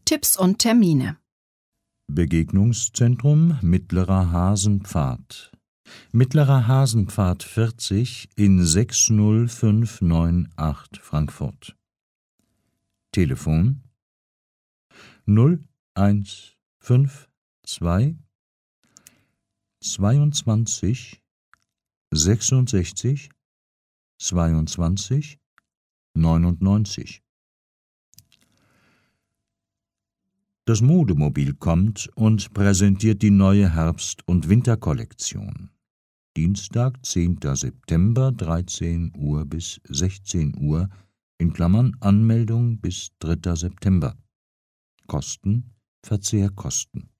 Tipps und Termine. Begegnungszentrum Mittlerer Hasenpfad. Mittlerer Hasenpfad 40 in 60598 Frankfurt. Telefon 0152 22 66 22 99. Das Modemobil kommt und präsentiert die neue Herbst- und Winterkollektion. Dienstag, 10. September, 13 Uhr bis 16 Uhr, (Anmeldung bis 3. September). Kosten: Verzehrkosten.